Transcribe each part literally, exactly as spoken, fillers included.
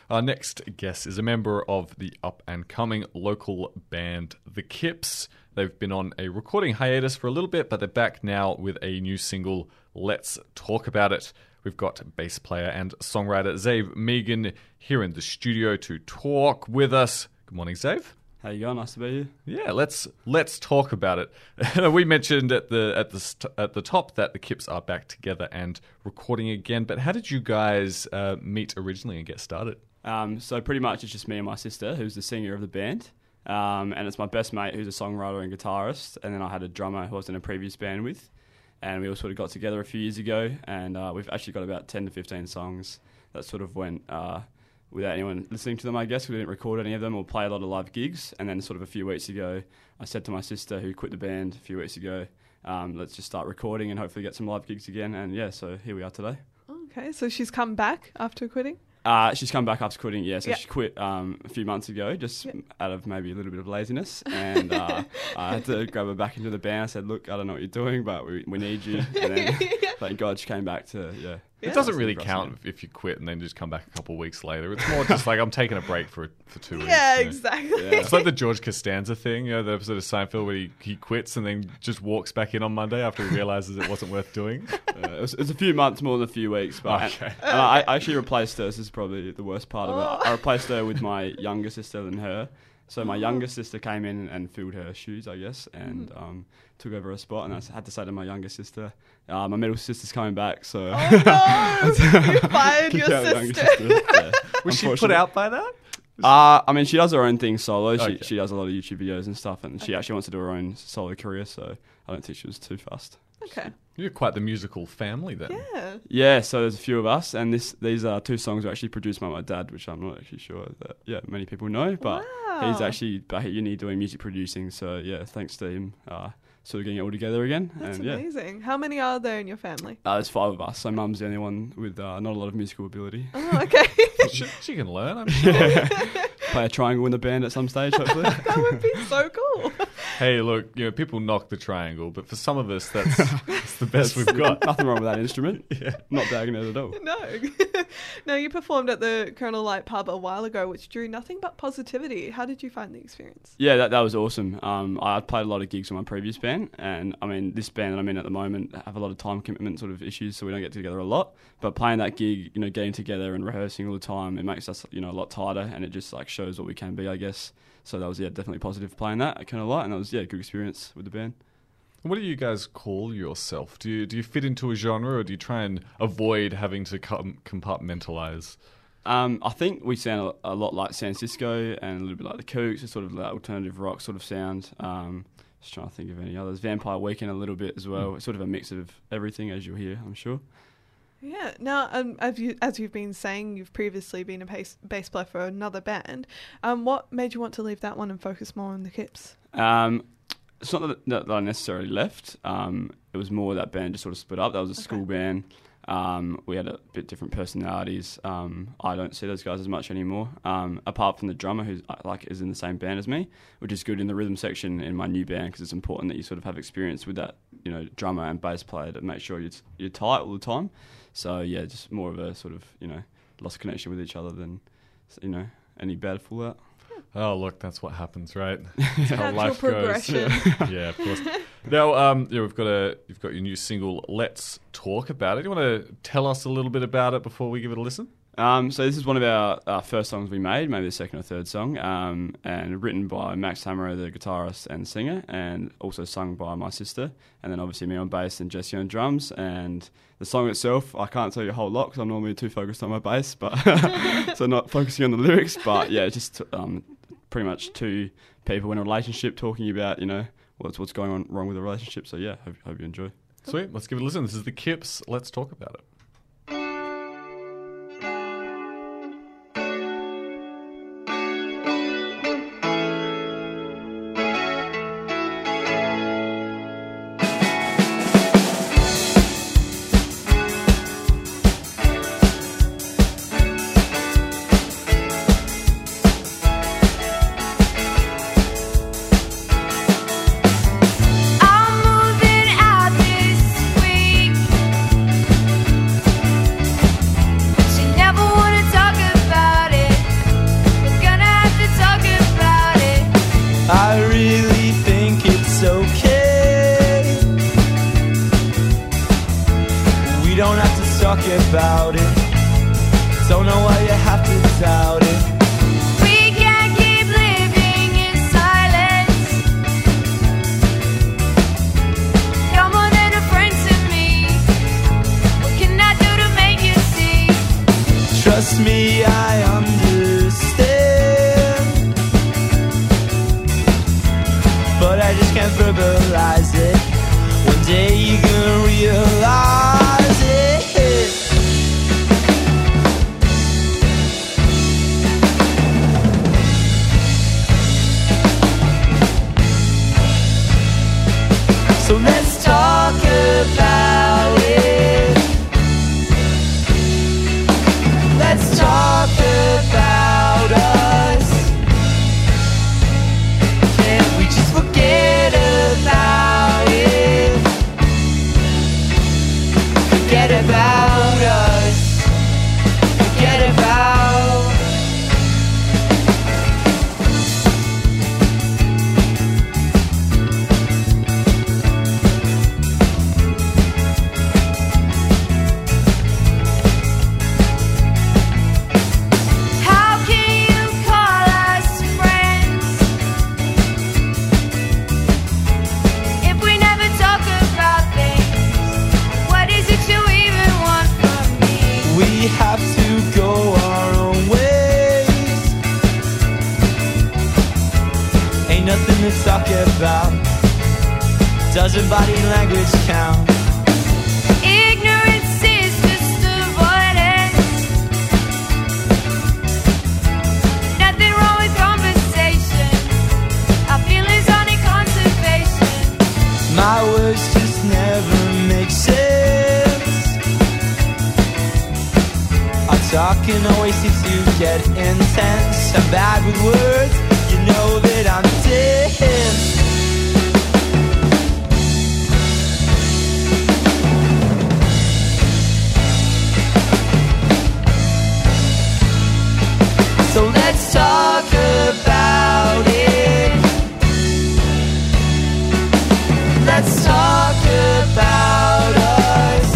Our next guest is a member of the up-and-coming local band, The Kips. They've been on a recording hiatus for a little bit, but they're back now with a new single, Let's Talk About It. We've got bass player and songwriter Zave Megan here in the studio to talk with us. Good morning, Zave. How you going? Nice to be here. Yeah, let's let's talk about it. We mentioned at the at the st- at the top that the Kips are back together and recording again. But how did you guys uh, meet originally and get started? Um, so pretty much it's just me and my sister, who's the singer of the band, um, and it's my best mate, who's a songwriter and guitarist, and then I had a drummer who I was in a previous band with, and we all sort of got together a few years ago, and uh, we've actually got about ten to fifteen songs that sort of went. Uh, without anyone listening to them, I guess. We didn't record any of them or play a lot of live gigs. And then sort of a few weeks ago, I said to my sister, who quit the band a few weeks ago, um, let's just start recording and hopefully get some live gigs again. And yeah, so here we are today. Okay, so she's come back after quitting? Uh, she's come back after quitting, yeah. So yep. she quit um, a few months ago, just yep. out of maybe a little bit of laziness. And uh, I had to grab her back into the band. I said, look, I don't know what you're doing, but we, we need you. And then, thank God, she came back to, yeah. It doesn't really count if you quit and then just come back a couple of weeks later. It's more just like I'm taking a break for for two weeks. Yeah, you know? exactly. Yeah. It's like the George Costanza thing, you know, the episode of Seinfeld where he, he quits and then just walks back in on Monday after he realizes it wasn't worth doing. Uh, it, was, it was a few months more than a few weeks. But Okay. and, and I, I actually replaced her. This is probably the worst part of it. I replaced her with my younger sister than her. So my younger sister came in and filled her shoes, I guess, and um, took over her spot. And I had to say to my younger sister, uh, my middle sister's coming back. So Oh no! You fired your sister. sister. Yeah. Was she put out by that? Uh, I mean, she does her own thing solo. She Okay. she does a lot of YouTube videos and stuff, and she actually wants to do her own solo career. So I don't think she was too fussed. Okay. You're quite the musical family then. Yeah. Yeah, so there's a few of us, and this these are two songs were actually produced by my dad, which I'm not actually sure that yeah many people know, but Wow. he's actually back at uni doing music producing. So yeah, thanks to him, uh, sort of getting it all together again. That's and, yeah. amazing. How many are there in your family? Uh, there's five of us, so mum's the only one with uh, not a lot of musical ability. Oh, okay. She, she can learn, I'm sure. Play a triangle in the band at some stage, hopefully. That would be so cool. Hey, look, you know, people knock the triangle, but for some of us, that's, that's the best we've got. Nothing wrong with that instrument. Yeah. Not bagging it at all. No. No, you performed at the Colonel Light pub a while ago, which drew nothing but positivity. How did you find the experience? Yeah, that that was awesome. Um, I played a lot of gigs with my previous band, and I mean, this band that I'm in at the moment have a lot of time commitment sort of issues, so we don't get together a lot. But playing that gig, you know, getting together and rehearsing all the time, it makes us, you know, a lot tighter, and it just like shows what we can be, I guess. So that was yeah, definitely positive playing that. I kind of like, and that was yeah, a good experience with the band. What do you guys call yourself? Do you do you fit into a genre, or do you try and avoid having to com- compartmentalize? Um, I think we sound a, a lot like San Cisco and a little bit like the Kooks, a sort of like alternative rock sort of sound. Um, just trying to think of any others. Vampire Weekend a little bit as well. It's sort of a mix of everything, as you'll hear, I'm sure. Yeah. Now, um, as, you, as you've been saying, you've previously been a bass, bass player for another band. Um, what made you want to leave that one and focus more on the Kips? Um, it's not that, that I necessarily left. Um, it was more that band just sort of split up. That was a school Okay. band. Um, we had a bit different personalities. Um, I don't see those guys as much anymore. Um, apart from the drummer, who like is in the same band as me, which is good in the rhythm section in my new band because it's important that you sort of have experience with that, you know, drummer and bass player to make sure you're you're tight all the time. So yeah, just more of a sort of you know lost connection with each other than you know any bad fallout. Oh, look, that's what happens, right? That's how Natural life progression. goes. Yeah, of course. Now, um, yeah, we've got a you've got your new single. Let's talk about it. Do you want to tell us a little bit about it before we give it a listen? Um, so this is one of our, our first songs we made, maybe the second or third song, um, and written by Max Hammer, the guitarist and singer, and also sung by my sister, and then obviously me on bass and Jesse on drums. And the song itself, I can't tell you a whole lot because I'm normally too focused on my bass, but so not focusing on the lyrics. But yeah, just um, pretty much two people in a relationship talking about you know what's what's going on wrong with the relationship. So yeah, hope, hope you enjoy. Sweet, let's give it a listen. This is the Kips. Let's talk about it. I'm moving out this week. I understand, but I just can't verbalize it. One day you're gonna realize it. So let's talk about it. Let's talk about us. Can't we just forget about it? Forget about us. Forget about. How can you call us friends if we never talk about things? What is it you even want from me? We have to go our own ways. Ain't nothing to talk about. Doesn't body language count? Ignorance is just avoidance. Nothing wrong with conversation. Our feelings on in conservation. My words just never make sense. Our talking always seems to get intense. I'm bad with words, you know that I'm dense. So let's talk about it. Let's talk about us.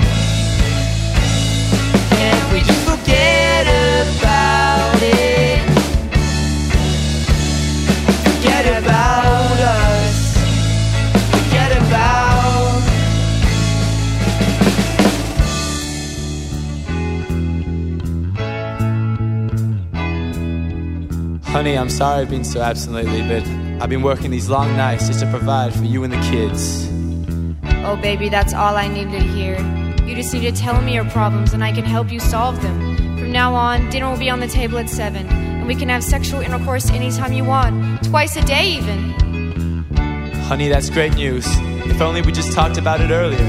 Can't we just forget about it? Forget about us. Forget about. Honey, I'm sorry I've been so absent lately, but I've been working these long nights just to provide for you and the kids. Oh, baby, that's all I needed to hear. You just need to tell me your problems and I can help you solve them. From now on, dinner will be on the table at seven, and we can have sexual intercourse anytime you want, twice a day even. Honey, that's great news. If only we just talked about it earlier.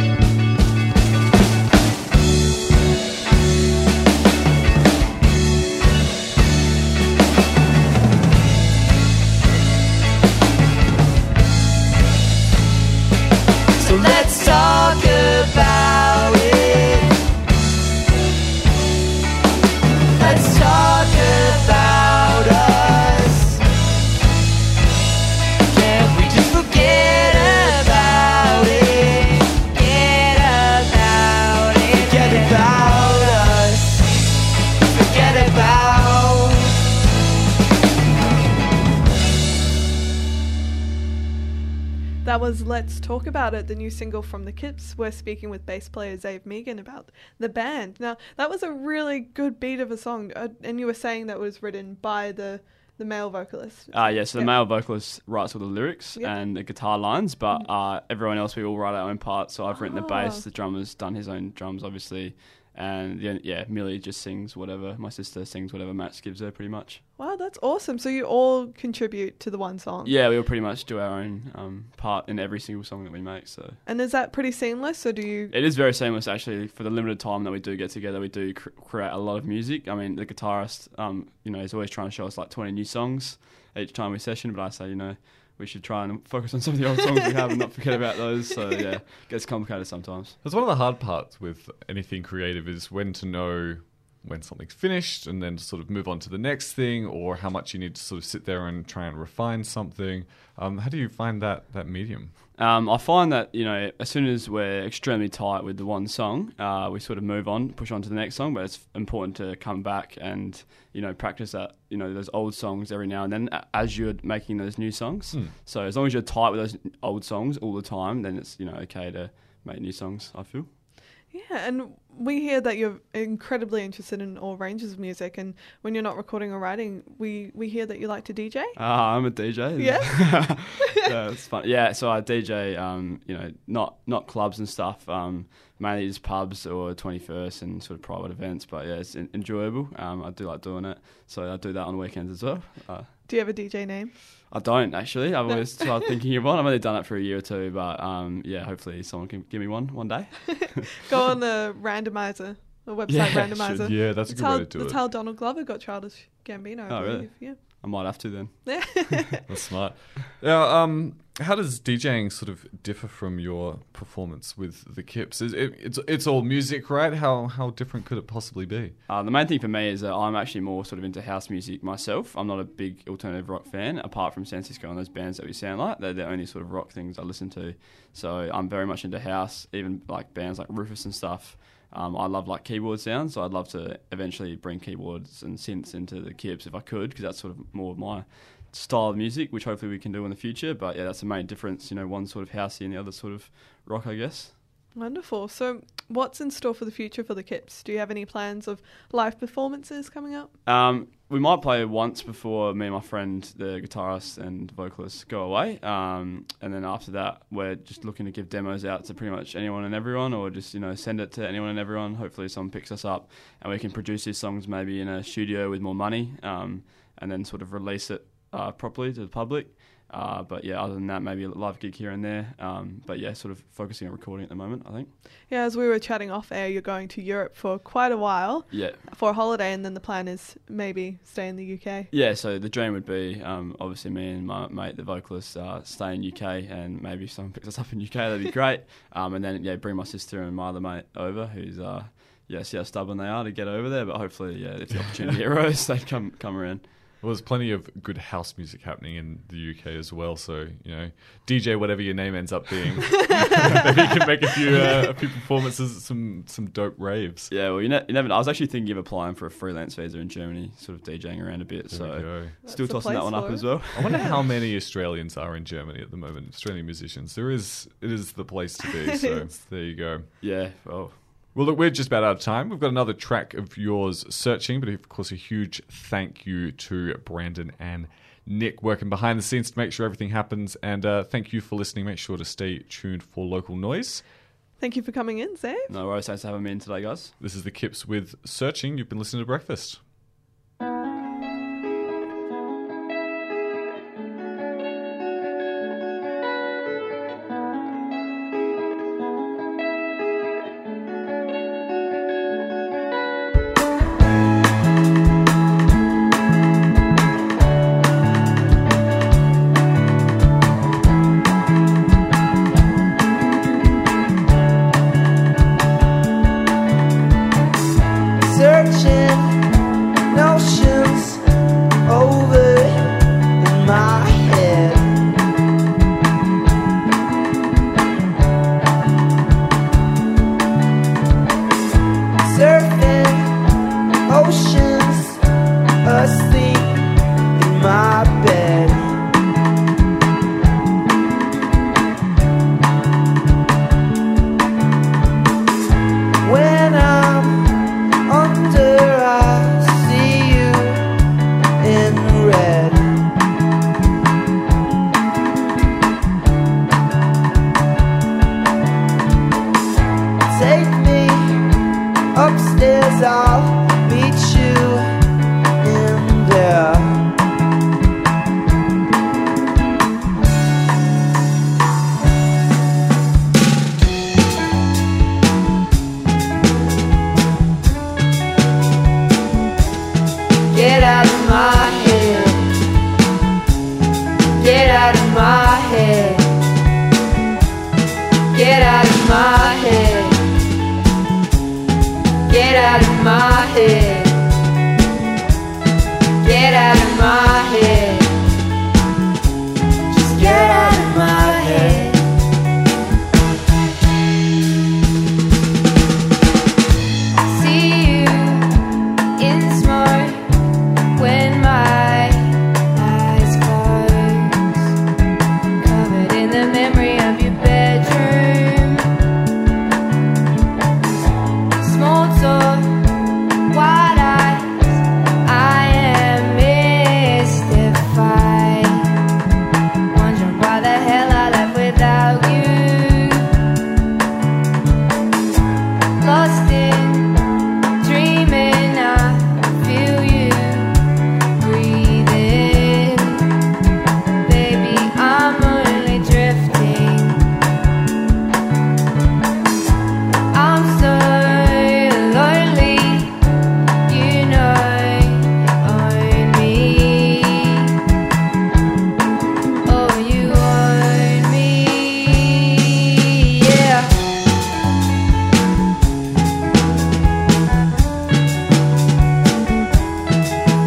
So let's talk about it. Let's talk about us. Can't we just forget about it? Forget about it. Forget about us. Forget about. That was Let's Talk About It, the new single from the Kips. We're speaking with bass player Zave Megan about the band. Now, that was a really good beat of a song, uh, and you were saying that was written by the, the male vocalist. Uh, yeah, so the Yeah. male vocalist writes all the lyrics Yeah. and the guitar lines, but uh, everyone else, we all write our own parts. So I've written the Oh. bass, the drummer's done his own drums, obviously. And yeah, yeah, Millie just sings whatever. My sister sings whatever Max gives her, pretty much. Wow, that's awesome. So you all contribute to the one song. Yeah, we all pretty much do our own um, part in every single song that we make. So And is that pretty seamless, or do you... it is very seamless, actually. For the limited time that we do get together, we do cr- create a lot of music. I mean, the guitarist, um, you know, is always trying to show us like twenty new songs each time we session. But I say, you know, we should try and focus on some of the old songs we have and not forget about those. So yeah, it gets complicated sometimes. That's one of the hard parts with anything creative is when to know when something's finished and then to sort of move on to the next thing, or how much you need to sort of sit there and try and refine something. Um, how do you find that, that medium? Um, I find that, you know, as soon as we're extremely tight with the one song, uh, we sort of move on, push on to the next song, but it's important to come back and, you know, practice that, you know, those old songs every now and then as you're making those new songs. Hmm. So as long as you're tight with those old songs all the time, then it's, you know, okay to make new songs, I feel. Yeah, and we hear that you're incredibly interested in all ranges of music, and when you're not recording or writing, we, we hear that you like to D J. Ah, I'm a D J. Yeah? Yeah, it's fun. Yeah, so I D J, um, you know, not not clubs and stuff, um, mainly just pubs or twenty-first and sort of private events, but yeah, it's en- enjoyable. Um, I do like doing it, so I do that on weekends as well. Uh, Do you have a D J name? I don't, actually. I've No. always tried thinking of one. I've only done it for a year or two, but um, yeah, hopefully someone can give me one one day. Go on the randomizer, the website Yeah, randomizer. should- Yeah, that's a That's good how, way to do that's it. how Donald Glover got Childish Gambino. I Oh, really? believe. Yeah. I might have to then. Yeah. That's smart. Now, um, how does DJing sort of differ from your performance with the Kips? Is it, it's it's all music, right? How how different could it possibly be? Uh, the main thing for me is that I'm actually more sort of into house music myself. I'm not a big alternative rock fan, apart from San Cisco and those bands that we sound like. They're the only sort of rock things I listen to. So I'm very much into house, even like bands like Rufus and stuff. Um, I love like keyboard sounds, so I'd love to eventually bring keyboards and synths into the Kips if I could, because that's sort of more of my style of music, which hopefully we can do in the future. But yeah, that's the main difference. You know, one sort of housey and the other sort of rock, I guess. Wonderful. So what's in store for the future for the Kips? Do you have any plans of live performances coming up? Um, we might play once before me and my friend, the guitarist and vocalist, go away. Um, and then after that, we're just looking to give demos out to pretty much anyone and everyone, or just, you know, send it to anyone and everyone. Hopefully someone picks us up and we can produce these songs maybe in a studio with more money, um, and then sort of release it uh, properly to the public. Uh, but yeah, other than that, maybe a live gig here and there. Um, but yeah, sort of focusing on recording at the moment, I think. Yeah, as we were chatting off air, you're going to Europe for quite a while Yeah. for a holiday, and then the plan is maybe stay in the U K. Yeah, so the dream would be, um, obviously me and my mate, the vocalist, uh, stay in U K, and maybe if someone picks us up in U K, that'd be great. Um, and then, yeah, bring my sister and my other mate over, who's, uh, yeah, see how stubborn they are to get over there. But hopefully, yeah, if the opportunity arose, they'd come come around. Well, there's plenty of good house music happening in the U K as well. So, you know, D J, whatever your name ends up being, maybe you can make a few uh, a few performances at some, some dope raves. Yeah, well, you, ne- you never know. I was actually thinking of applying for a freelance visa in Germany, sort of DJing around a bit. There we so, go. still That's the tossing that place one up for as it. well. I wonder how many Australians are in Germany at the moment. Australian musicians. There is, it is the place to be. So there you go. Yeah, well, Well, look, we're just about out of time. We've got another track of yours, Searching, but of course a huge thank you to Brandon and Nick working behind the scenes to make sure everything happens. And uh, thank you for listening. Make sure to stay tuned for Local Noise. Thank you for coming in, Zave. no worries. Thanks for having me in today, guys. This is the Kips with Searching. You've been listening to Breakfast. Searching notions over in my head. Surfing oceans asleep in my bed. When I'm under, I see you in red. Take me upstairs, I'll meet you in there. Get out of my head. Get out of my head. Get out of my head. Get out of my head. Get out of my head. Just get out of my head. See you in smoke when my eyes close, covered in the memory of your bedroom.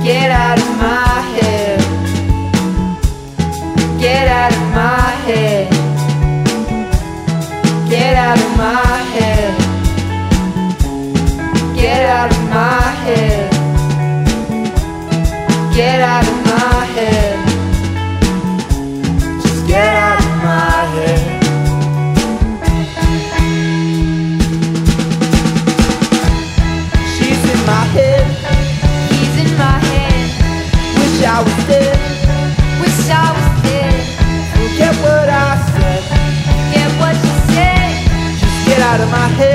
Get out of my head. Get out of my head. Get out of my head. Get out of my head. Get out of my head. Just get out of my head. She's in my head. He's in my head. Wish I was dead. Wish I was dead. Forget what I said. Get what you said. Just get out of my head.